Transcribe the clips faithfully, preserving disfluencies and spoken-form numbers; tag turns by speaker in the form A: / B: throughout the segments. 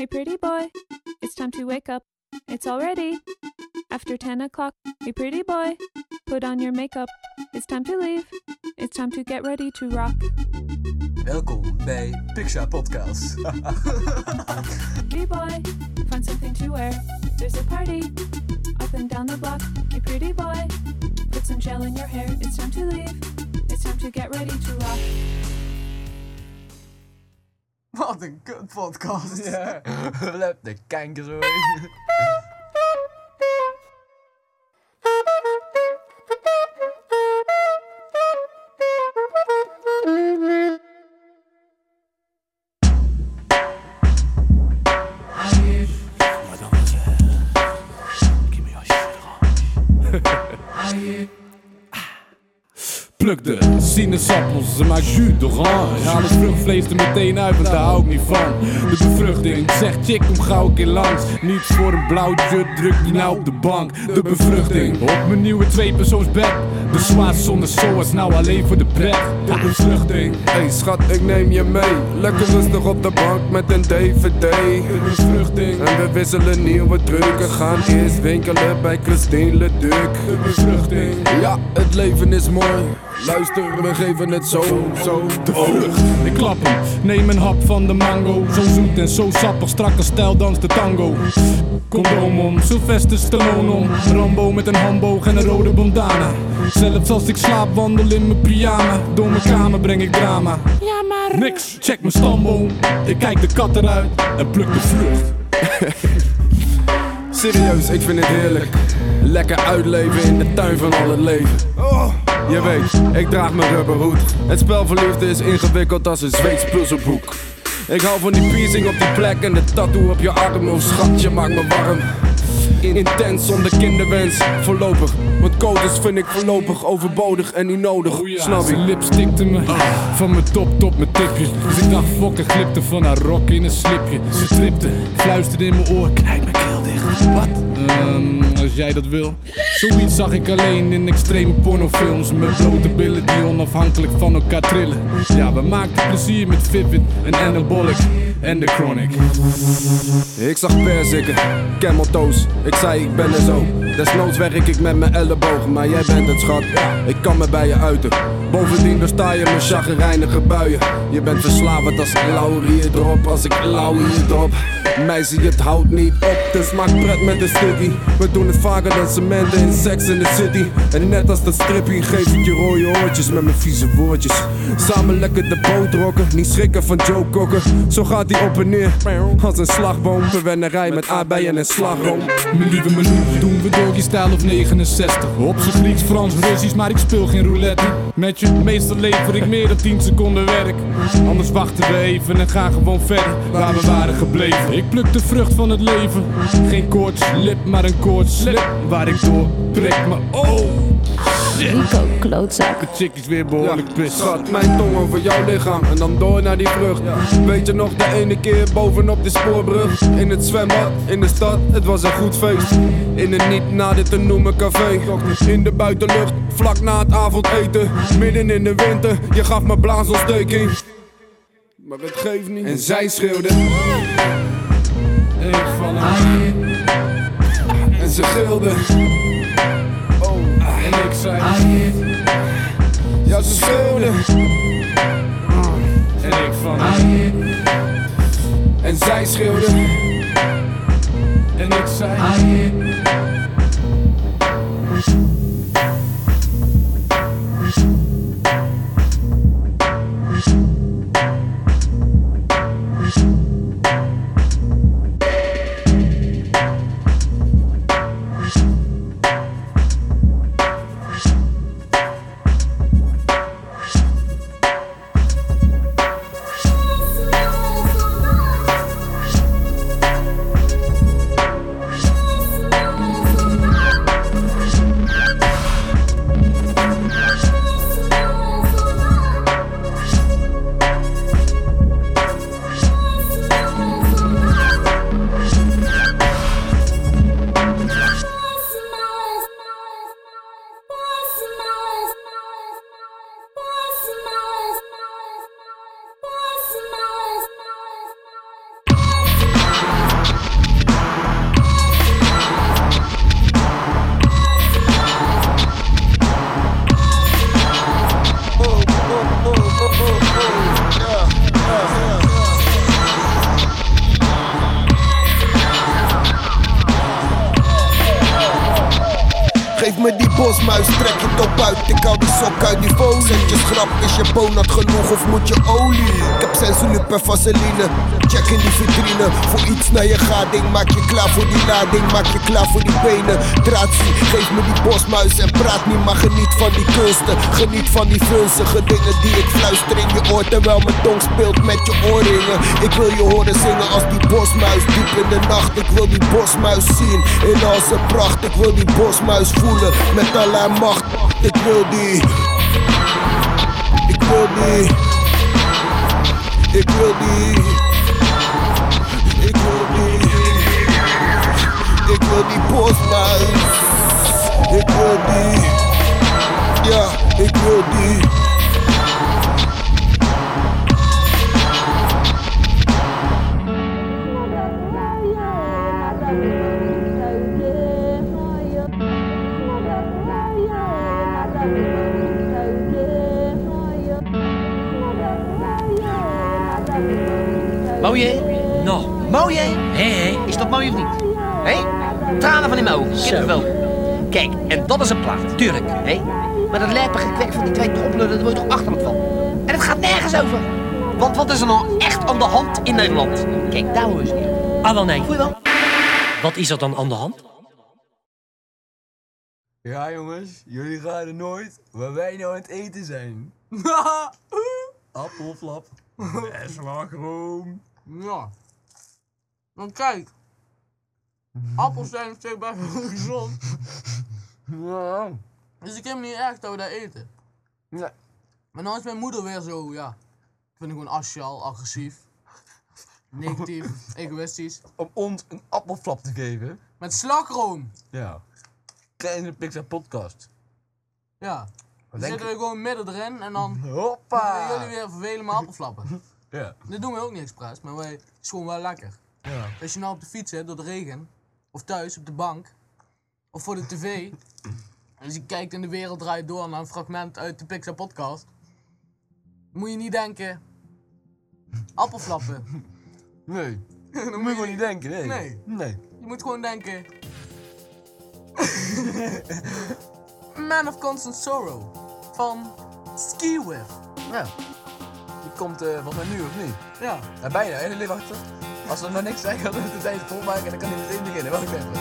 A: Hey pretty boy, it's time to wake up. It's already after ten o'clock. Hey pretty boy, put on your makeup. It's time to leave. It's time to get ready to rock.
B: Welkom bij Pixar Podcast.
A: Pretty boy, find something to wear. There's a party up and down the block. Hey pretty boy, put some gel in your hair. It's time to leave. It's time to get ready to rock.
B: Wat een kut podcast.
C: Ja.
B: Lep de kanker zo.
C: Pluk de sinaasappels, ze maakt jus d'orange. Haal het vruchtvlees er meteen uit, want daar hou ik niet van. De bevruchting, zegt chick, kom gauw een keer langs. Niet voor een blauw jut, druk die nou op de bank. De bevruchting, op mijn nieuwe tweepersoonsbed. De zwaas zonder zoals, nou alleen voor de pret. De bevruchting.
D: Hey schat, ik neem je mee. Lekker rustig op de bank met een D V D.
C: De bevruchting.
D: En we wisselen nieuwe drukken. Gaan eerst winkelen bij Christine Leduc.
C: De bevruchting.
D: Ja, het leven is mooi. Luister, we geven het zo, zo.
C: De vrucht, ik klap hem, neem een hap van de mango. Zo zoet en zo sappig, strak als stijl danst de tango. Condoom om, Sylvester Stallone om. Rambo met een handboog en een rode bandana. Zelfs als ik slaap, wandel in mijn pyjama. Door mijn kamer breng ik drama. Ja maar niks, check mijn stamboom. Ik kijk de kat eruit en pluk de vrucht.
D: Serieus, ik vind het heerlijk. Lekker uitleven in de tuin van al het leven. Oh, je weet, ik draag mijn rubberhoed. Het spel van liefde is ingewikkeld als een Zweeds puzzelboek. Ik hou van die piercing op die plek en de tattoo op je arm. Oh schatje, maakt me warm. Intens zonder kinderwens, voorlopig. Want codes vind ik voorlopig overbodig en niet nodig.
C: Oh ja,
D: snap je?
C: zijn lip stikte me van mijn top tot mijn tipje. Dus ik dacht fokken, glipte van haar rok in een slipje. Ze tripte, fluisterde in mijn oor, knijp mijn keel dicht. Wat? Um, als jij dat wil. Zoiets zag ik alleen in extreme pornofilms. Met blote billen die onafhankelijk van elkaar trillen. Ja, we maakten plezier met Vivid en Anabolic en de Chronic.
D: Ik zag perziken, camel toes. Ik zei ik ben er zo. Desnoods werk ik met mijn ellebogen, maar jij bent het schat. Ik kan me bij je uiten. Bovendien doorsta je mijn chagrijnige buien. Je bent verslavend als ik laurier drop. Als ik laurier drop. Meisje, het houdt niet op, dus maak pret met de sticky. We doen het vaker dan cementen in Sex in the City. En net als dat strippie geef ik je rode oortjes met mijn vieze woordjes. Samen lekker de boot rokken, niet schrikken van Joe Cocker. Zo gaat hij op en neer, als een slagboom. Verwennerij met aardbeien en slagroom.
C: Mijn lieve menu, doen we doggy-style of negenenzestig. Op z'n Grieks, Frans, Russisch, maar ik speel geen roulette. Met je, meestal lever ik meer dan tien seconden werk. Anders wachten we even en gaan gewoon verder waar we waren gebleven. Ik pluk de vrucht van het leven. Geen koortslip, maar een koortslip. Waar ik door prik, maar oh shit.
E: Rico, klootzak.
C: De chick is weer behoorlijk
D: Ja,
C: pist.
D: schat, mijn tong over jouw lichaam en dan door naar die vrucht. Weet je nog de ene keer bovenop de spoorbrug? In het zwembad, in de stad, het was een goed feest. In een niet nader te noemen café. In de buitenlucht, vlak na het avondeten. Midden in de winter, je gaf me blaasontsteking. Maar het geeft niet. En zij schreeuwde.
C: Ik van haar.
D: En ze gilde. Oh,
C: En ik zei.
D: ja ze schreeuwde.
C: En ik van haar.
D: En zij schreeuwde.
C: En ik zei.
E: bosmuis, trek je top uit. Ik hou die sok uit die folie. Zet je schrap, is je bonat genoeg of moet je olie? Ik heb sensuur per vaseline. Check in die vitrine. Voor iets naar je gading. Maak je klaar voor die lading. Maak je klaar voor die benen. Draadzie, geef me die bosmuis en praat niet. Maar geniet van die kunsten. Geniet van die vunzige dingen die ik fluister in je oor. Terwijl mijn tong speelt met je oorringen. Ik wil je horen zingen als die bosmuis. Diep in de nacht, ik wil die bosmuis zien. In al zijn pracht, ik wil die bosmuis voelen. Met allerlei macht, ik wil die. Ik wil die. Ik wil die. Ik wil die. Ik wil die bosmuis. Ik wil die. Ja, ik wil die.
F: Mooi hè? Nou, mooi hè? Hé hé, is dat mooi of niet? Hé? Tranen van in mijn ogen, ken het wel. Kijk, en dat is een plaat, tuurlijk, hé? Maar dat lijpige kwek van die twee toplullen, daar word je toch achterlijk van. En het gaat nergens over. Want wat is er nou echt aan de hand in Nederland? Kijk, daar hoor je niet. Ah wel nee. Voel je wel? Wat is er dan aan de hand?
B: Ja jongens, jullie raden nooit waar wij nou aan het eten zijn. Appelflap. Met slagroom.
G: Ja. Want kijk. Appels zijn nog steeds best wel gezond.
B: Ja.
G: Dus ik heb me niet erg dat we dat eten.
B: Nee.
G: Maar nou is mijn moeder weer zo, ja. Ik vind hem gewoon asociaal, agressief. Negatief, egoïstisch.
B: Om ons een appelflap te geven.
G: Met slagroom.
B: Ja. Kleine Pixar podcast.
G: Ja. Dan
B: denk
G: zitten we gewoon midden erin en dan
B: Hoppa!
G: gaan jullie weer vervelen met appelflappen.
B: Ja.
G: Dit doen we ook niet expres, maar wij, het is gewoon wel lekker.
B: Ja.
G: Als je nou op de fiets zit door de regen, of thuis op de bank, of voor de tv, en je kijkt in de wereld draait door naar een fragment uit de Pixar podcast, moet je niet denken, appelflappen.
B: Nee. Dat moet je gewoon niet denken, nee.
G: Nee.
B: Nee.
G: Je moet gewoon denken, Man of Constant Sorrow van Ski With.
B: Ja. Die komt uh, volgens mij nu of niet?
G: Ja.
B: Ja, bijna. En nee, wacht. Als we nog niks zeggen, dan moeten we het volmaken en dan kan hij meteen beginnen. Wacht even.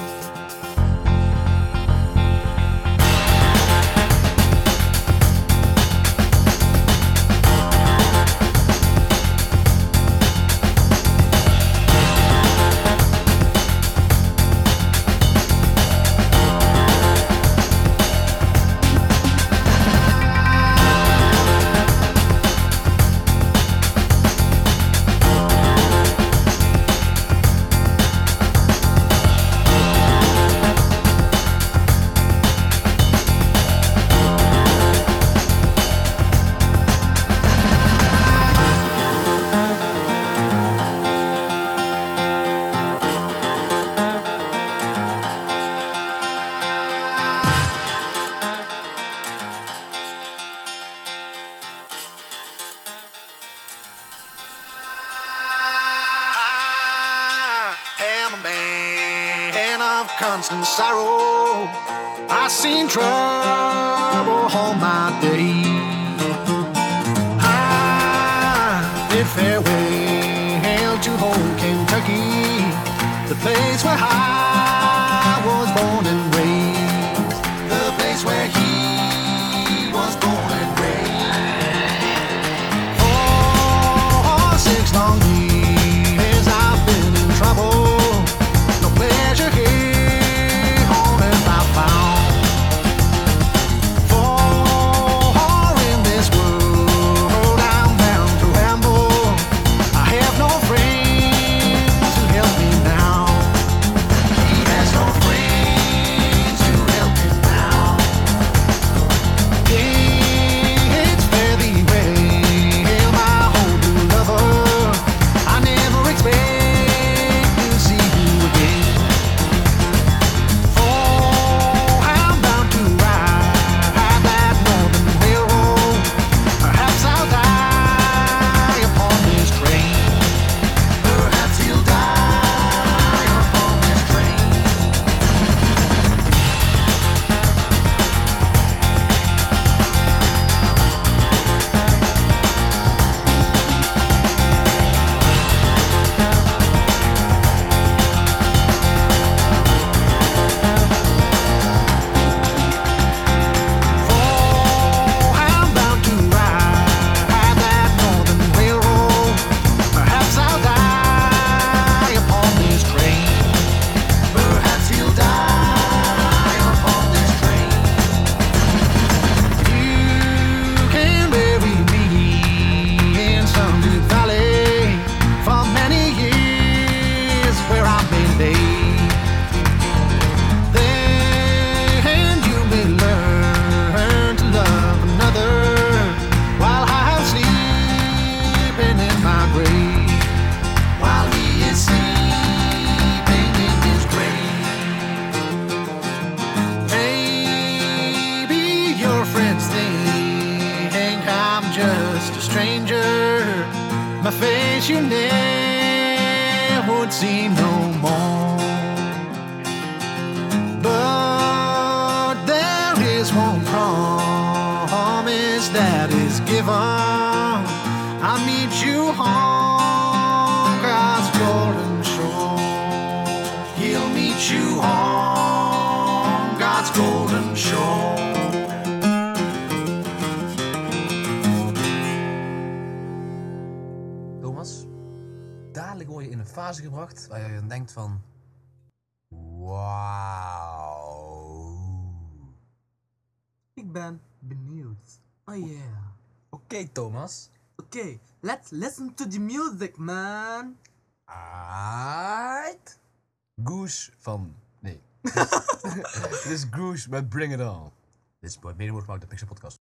H: Constant sorrow, I've seen trouble all my day. I bid farewell to home Kentucky, the place where I was born and raised, the place where he was born and raised. For six long years I've been in trouble, no pleasure here. wish you never would see no more. But there is one promise that is given. I'll meet you on God's golden shore. He'll meet you on God's golden shore.
B: Thomas, dadelijk word je in een fase gebracht waar je dan denkt van... Wauw.
I: Ik ben benieuwd. Oh yeah.
B: Oké, okay, Thomas.
I: Oké, okay, let's listen to the music, man.
B: Aight. Goose van... Nee. Dit is Goose met Bring It On. Dit is mede mogelijk gemaakt door Pixel Podcast.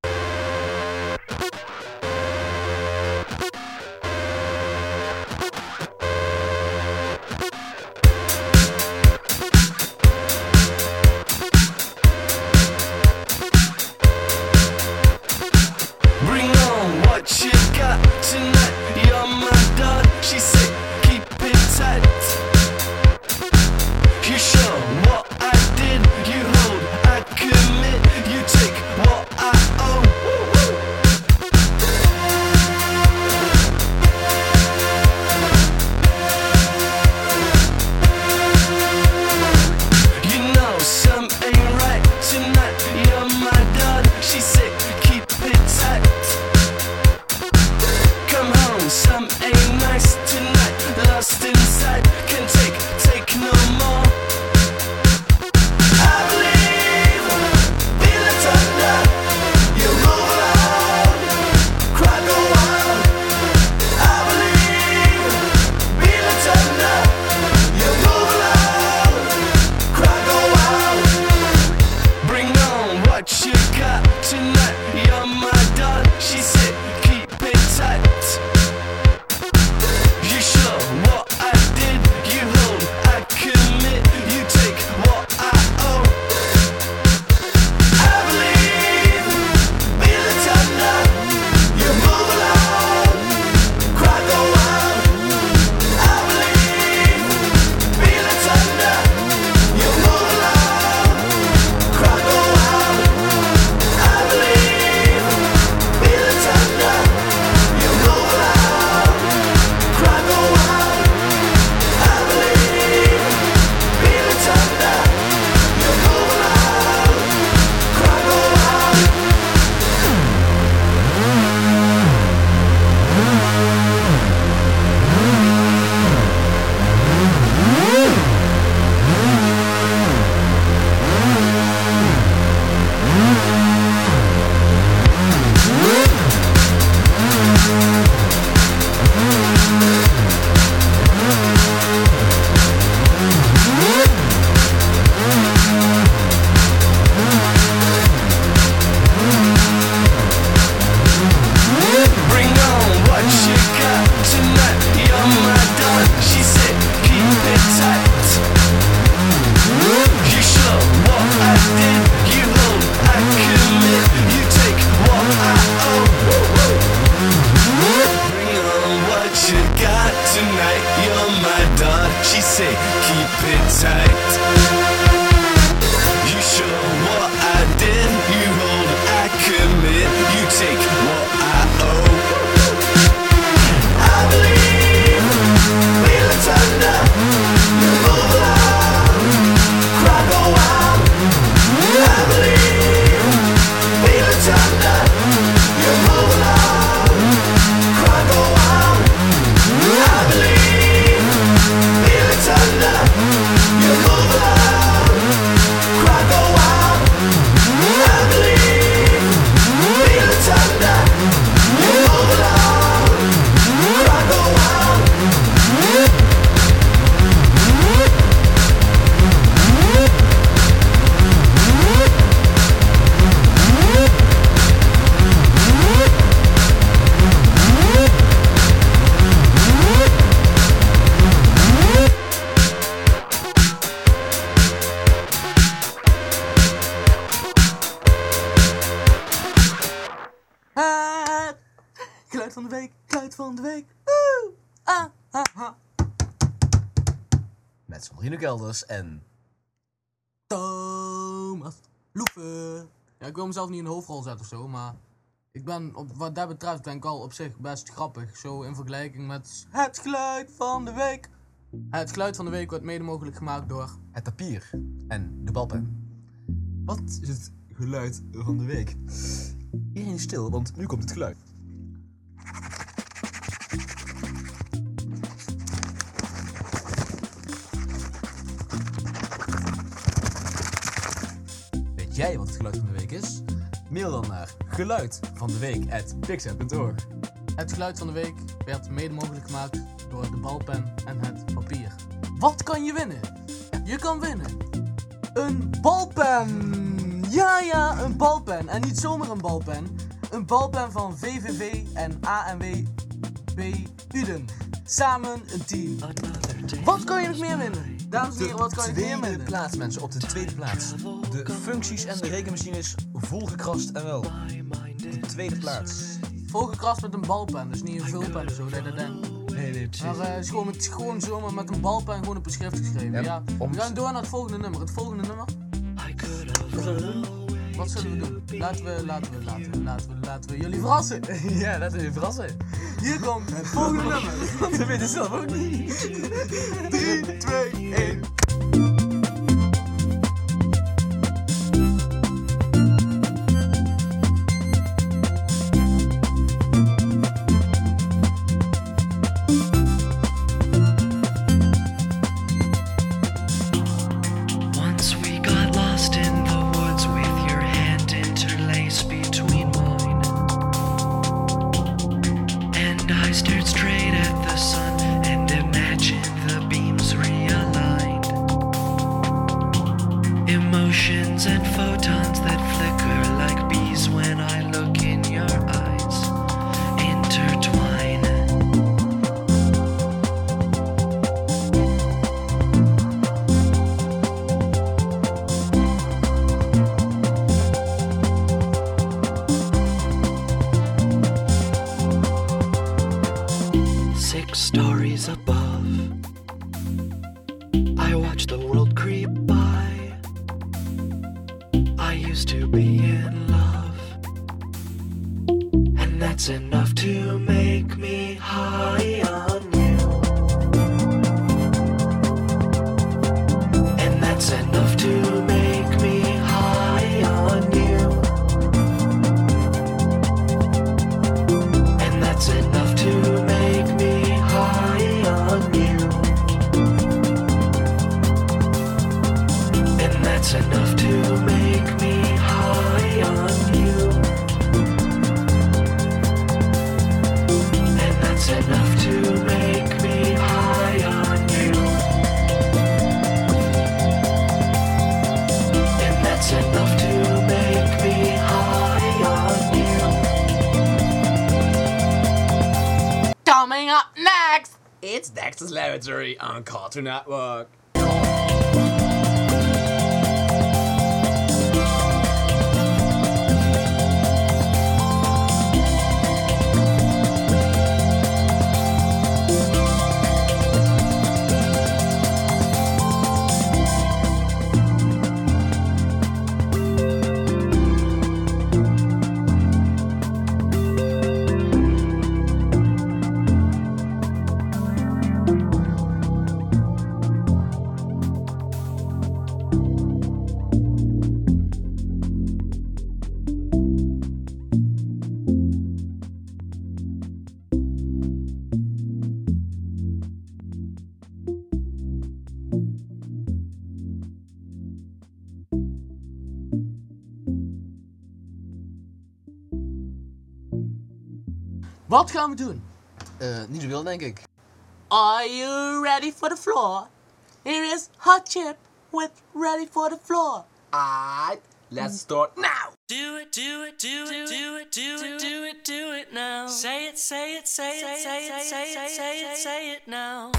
J: Bring on what you got tonight. You're my dog, she said, keep it tight. You show what I did, you hold, I commit, you take what I owe. You know some ain't right tonight. You're my dog, she said, keep it tight. Come home, some ain't nice tonight. Lost inside, can take, take no more. I believe, feel the thunder. You move loud, cry go wild. I believe, feel the thunder. You move loud, cry go wild. Bring on what you got tonight. You're my dog, she said, keep it tight. You show what I did, you hold, I commit, you take what I owe. I believe, feel the thunder, you move loud, cry go wild. I believe, feel the thunder, you move loud, cry go wild. I believe, feel the thunder, you move loud, cry go wild. I believe, feel the thunder, you move loud, cry go wild. Bring on what you got tonight. You're my dog, she said, keep it tight. You show what I did, you hold, I commit, you take what I owe. Bring on what you got tonight. You're my dog, she said, keep it tight. You show what I did, you hold, I commit, you take what I owe. I believe, feel the thunder, you move loud, cry go wild. I believe, feel the thunder, you move loud, cry go wild. I believe, feel the thunder, you move loud, cry go wild. I believe, feel the thunder, you move loud, cry go wild.
I: Ah, geluid van de week, geluid van de week. Woe!
G: Ah, ah, ah.
B: Met Sandrine Kelders en...
G: Thomas Loefe. Ja, ik wil mezelf niet in de hoofdrol zetten of zo, maar... Ik ben, op, wat dat betreft, ben ik al op zich best grappig. Zo in vergelijking met het geluid van de week. Het geluid van de week wordt mede mogelijk gemaakt door...
B: Het papier en de balpen. Wat is het geluid van de week? Iedereen is stil, want nu komt het geluid. Weet jij wat het geluid van de week is? Mail dan naar geluid van de week at pixel punt org.
G: Het geluid van de week werd mede mogelijk gemaakt door de balpen en het papier. Wat kan je winnen? Je kan winnen een balpen! Ja, ja, een balpen. En niet zomaar een balpen. Een balpen van V V V en A N W B Uden. Samen een team. Wat kan je nog meer winnen? Dames en heren, wat kan je nog meer
B: Tweede
G: winnen?
B: plaats, mensen, op de tweede plaats. De functies en de rekenmachines volgekrast en wel. De tweede plaats.
G: Volgekrast met een balpen, dus niet een vulpen of zo, dat je denkt.
B: Nee, nee, precies.
G: Maar uh, het is gewoon, het is gewoon zomaar met een balpen gewoon op een schrift geschreven.
B: Ja,
G: Ja,
B: om-
G: we gaan door naar het volgende nummer. Het volgende nummer? Wat zullen we doen? Wat zullen we doen? Laten we, laten we, laten we, laten we, laten we jullie verrassen.
B: Ja, laten we je verrassen.
G: Hier komt het volgende nummer.
B: Want we weten het zelf ook niet.
G: drie, twee, één.
J: Once we got lost in the woods with your hand interlaced between mine. And I stared straight at the sun and imagined the beams realigned. Emotions and photons that flicker like bees when I look in your eyes. Intertwine. Six stories above, I watch the world creep by. I used to be in love, and that's enough to make me high on you. And that's enough to make me high on you. And that's enough to make me high on you. And that's enough to make me high on you. And that's enough to make me high on you. And that's enough to make me high on you.
G: Coming up next!
B: It's Dexter's Laboratory on Cartoon Network.
G: Wat gaan we doen?
B: Uh, niet zoveel, denk ik.
G: Are you ready for the floor? Here is Hot Chip with Ready for the Floor.
B: Alright, let's start now.
J: Do it, do it, do it, do it, do it, do it, do it now. Say it, say it, say it, say it, say it, say it, say it now.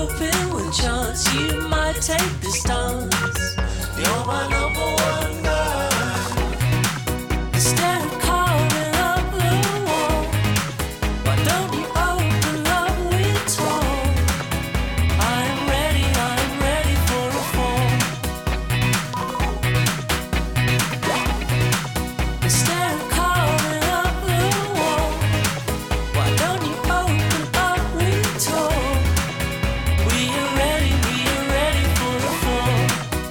J: hoping with chance you might take the stance. You're my number one girl. Instead of carving up the wall, why don't you open up with talk? I'm ready, I'm ready for a fall. Instead of carving up the wall, why don't you open up with talk? We are ready, we are ready for a fall.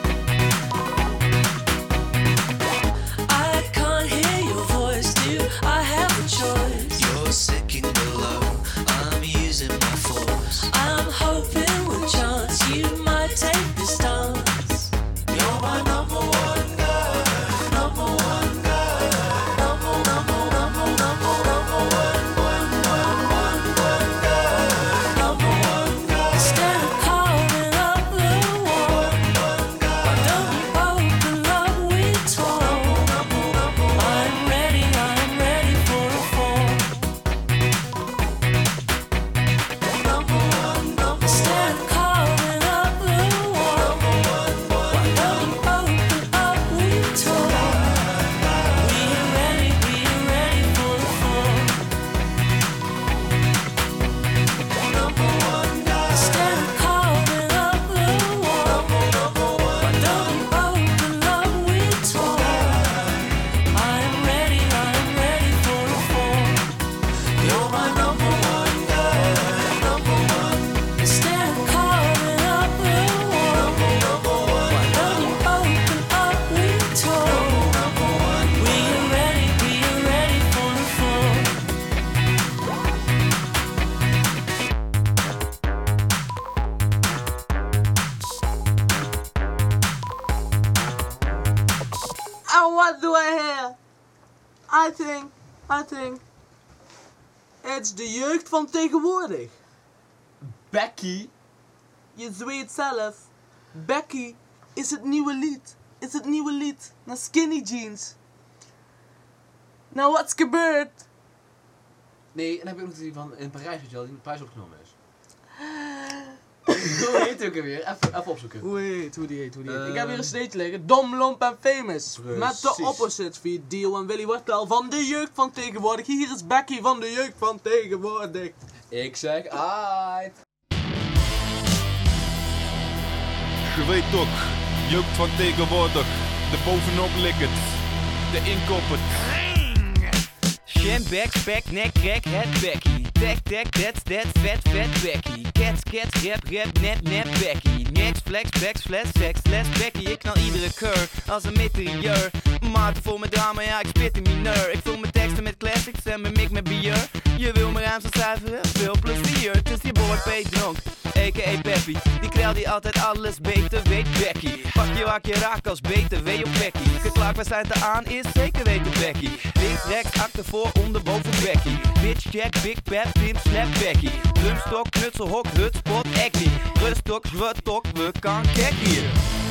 J: I can't hear your voice, do I have a choice?
K: You're sinking below, I'm using my force.
J: I'm hoping with chance you might take the stance.
K: You're my number one girl, number one girl, number, number, number, number, number one, one, one, one, one girl, number one girl.
J: Instead of carving up the wall, why don't you open up with talk? I'm ready, I'm ready for a fall. Instead of carving up the wall, why don't you open up with talk? We are ready, we are ready for a fall. Instead of carving up the wall, why don't you open up with talk? I'm ready, I'm ready for a fall.
K: You're my number one girl, number one,
J: Instead of carving up the wall, why don't you open up with talk? We are ready, we are ready for a fall.
I: And what do I hear? I think, I think, it's de jeugd van tegenwoordig.
B: Becky?
I: Je zweet zelf. Becky is het nieuwe lied. Is het nieuwe lied naar Skinny Jeans. Nou, wat is gebeurd?
B: Nee, en dan heb je ook nog die van in Parijs, weet je wel, die de prijs opgenomen is. Hoe heet die ook alweer? Even, even opzoeken.
I: Hoe heet, hoe die heet, hoe die heet. Ik heb hier een
B: Ehm.
I: steentje liggen. Dom, lomp en famous. Met de
B: Precies.
I: opposites via Dio en Willy Wortel van de jeugd van tegenwoordig. Hier is Becky van de jeugd van tegenwoordig.
B: Ik zeg aight.
L: Je weet toch, jeugd van tegenwoordig, de bovenop likkend, de inkoppert.
M: Shin, back, spek, nek, crack, head, Becky. Tek, tek, that's, that's, vet, vet, Becky. Cats, cats, rap, rap, net, net, Becky. Next, flex, flex, flex, sex, les, Becky. Ik knal iedere keur als een meteor. Maten vol met drama, ja, ik spit in mineur. Ik vul mijn teksten met classics en mijn mik met bier. Je wil mijn ruimte zuiveren, veel plezier. Het is je boy P. Dronk, a k a. Peppy. Die krel die altijd alles beter weet, Becky. Pak je waar je raak als B T W op Becky. Geklaagd waar zijn te aan is, zeker weten Becky. Links, rechts, achter, voor, onder, boven Becky. Bitch, jack, big pep, pimp, slap Becky. Drumstok, knutselhok, hutspot, acne. Rustok, zwurtok, we kan kek hier.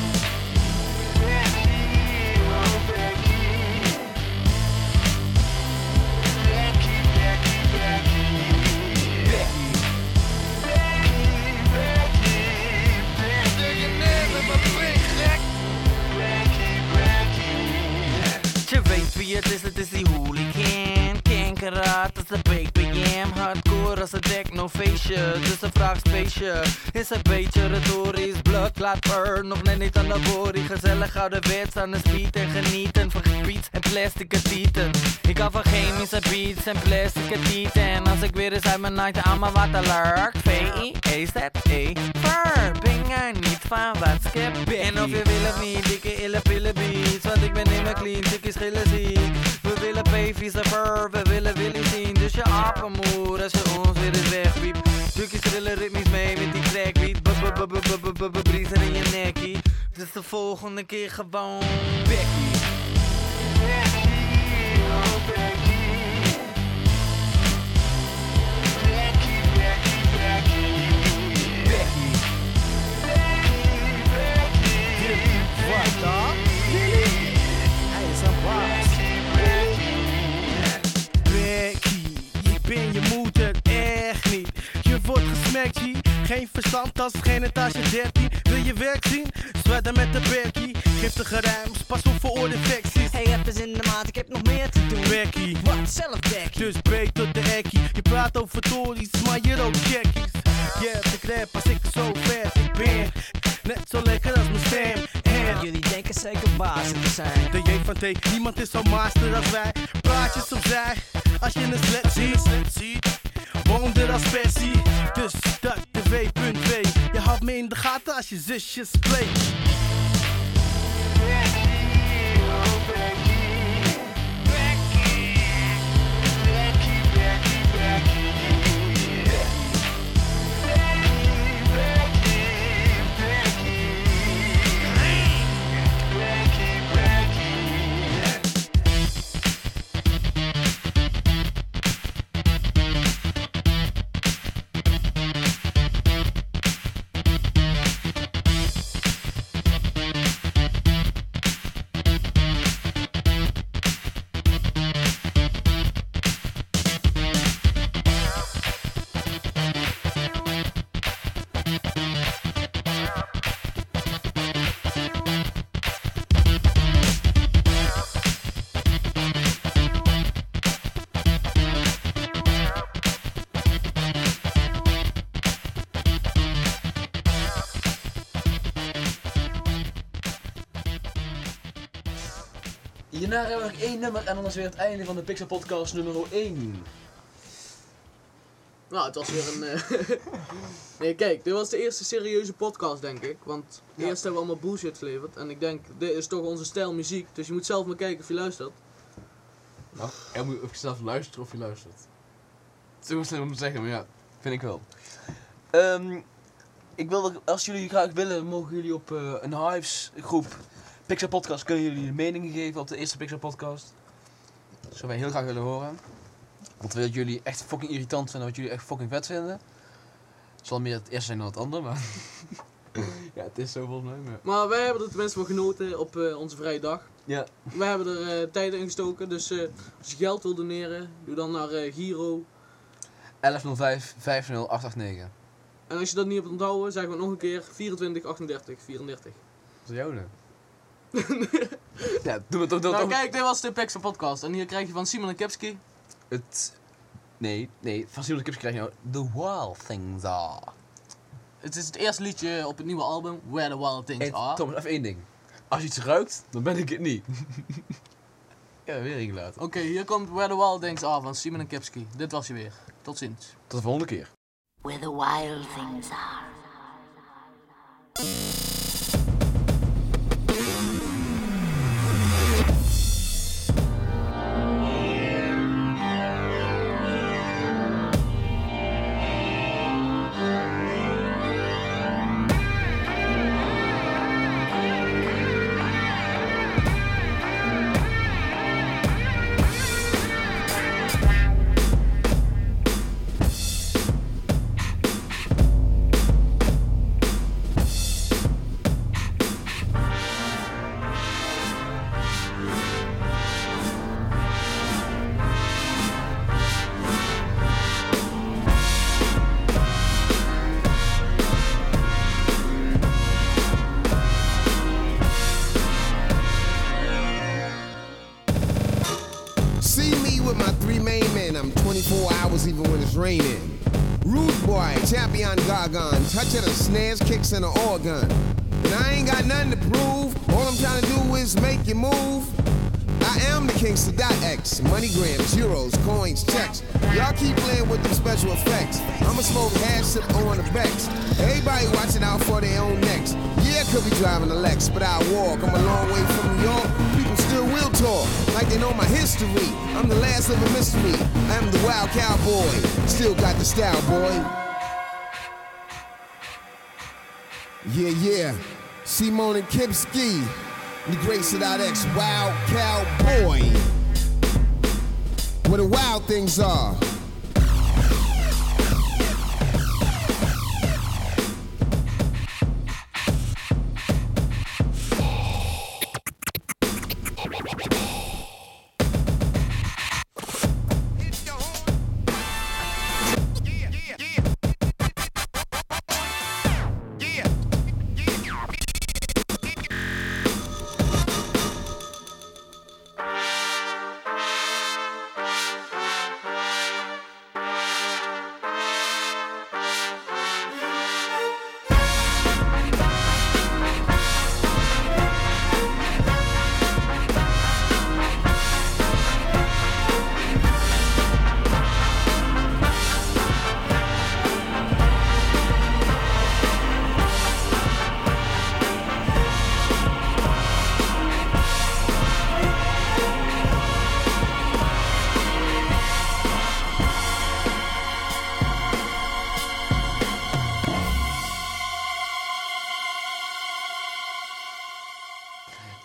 M: Je weet wie het is, het is die hooligan. Kankeraad als de B P M. Hardcore als een technofeestje. Dus een vraag speetje is een beetje retorisch. Blood clapper, nog net niet aan de body. Gezellig ouderwets aan de speed en genieten van gebied en plastic tieten. Ik hou van chemische beats en plastic tieten. En als ik weer eens uit mijn night aan mijn waterlark. V I E Z E Ver, ben er niet van wat skip. En of je wil of niet, dikke ille pille beats. Want ik ben in mijn clean, stukjes schillen ziek. We willen baby's en fur, we willen Willy zien. Dus je apenmoer als je ons weer eens wegwiep. Stukjes trillen ritmisch mee met die crackbeat. Briezer in je nekkie. Dus de volgende keer gewoon Becky.
N: geen verstand als geen etage dertien. Wil je werk zien? Zwedden met de Berkie. Giftige rijms, pas op voor oordefecties.
M: Hey, heb eens in de maat, ik heb nog meer te doen.
N: Berkie,
M: Wat, zelf Berkie?
N: dus B tot de ekkie. Je praat over tories, maar je ook checkies. Je hebt de rap als ik zo vers ik ben. Net zo lekker als mijn stem. En
M: jullie denken zeker baas te zijn.
N: De J van T, niemand is zo master als wij. Praatjes opzij, als je een slet ziet, slet ziet. Wonder als Persie, dus dat de W punt W. Je houdt me in de gaten als je zusjes play.
B: Hierna hebben we nog één nummer en dan is weer het einde van de Pixel Podcast nummer één.
G: Nou, het was weer een... Uh... nee, kijk, dit was de eerste serieuze podcast, denk ik. Want
B: Ja.
G: eerst hebben we allemaal bullshit geleverd. En ik denk, dit is toch onze stijl muziek. Dus je moet zelf maar kijken of je luistert.
B: Nou, je moet of je zelf luistert of je luistert. Het is heel slim om te zeggen, maar ja, vind ik wel. Um, ik wil, als jullie graag willen, mogen jullie op uh, een Hives groep Pixel Podcast, kunnen jullie de meningen geven op de eerste Pixel Podcast. Dat zouden wij heel graag willen horen. Want wat jullie echt fucking irritant vinden, wat jullie echt fucking vet vinden. Het zal meer het eerste zijn dan het andere, maar... ja, het is zo volgens mij. Maar,
G: Maar wij hebben er tenminste van genoten op uh, onze vrije dag.
B: ja.
G: Wij hebben er uh, tijd in gestoken. Dus uh, als je geld wil doneren, doe dan naar uh, Giro.
B: elf nul vijf vijf nul acht acht negen.
G: En als je dat niet hebt onthouden, zeggen we het nog een keer. vierentwintig achtendertig vierendertig.
B: Dat is jou nou. Ja, doe het toch. Doe
G: Nou
B: toch.
G: kijk, dit was de Pixel Podcast. En hier krijg je van Simon en Kipski.
B: Het... Nee, nee, van Simon Kips krijg je nou The Wild Things Are.
G: Het is het eerste liedje op het nieuwe album, Where the Wild Things
B: Hey,
G: Are.
B: Thomas, even één ding. Als je iets ruikt, dan ben ik het niet. Ja, weer ingelaten.
G: Oké, hier komt Where the Wild Things Are van Simon en Kipski. Dit was je weer. Tot ziens.
B: Tot de volgende keer.
O: Where the wild things are.
E: See me with my three main men. I'm twenty-four hours even when it's raining. Rude boy, champion gargon, touching the snares, kicks, and the organ. And I ain't got nothing to prove. All I'm trying to do is make you move. I am the Kingston dot X. Moneygrams, euros, coins, checks. Y'all keep playing with them special effects. I'ma smoke hash, sip on the Bex. Everybody watching out for their own necks. Yeah, could be driving a Lex, but I walk. I'm a long way from New York. People still will talk like they know my history. I'm the last of a mystery. I'm the wild cowboy. Still got the style, boy. Yeah, yeah. Simone and Kipski. The great dot X, wild cowboy. Where the wild things are.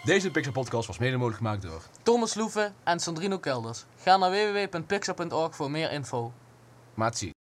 B: Deze Pixar podcast was mede mogelijk gemaakt door...
G: Thomas Loeven en Sandrino Kelders. Ga naar w w w punt pixar punt org voor meer info.
B: Maatsie.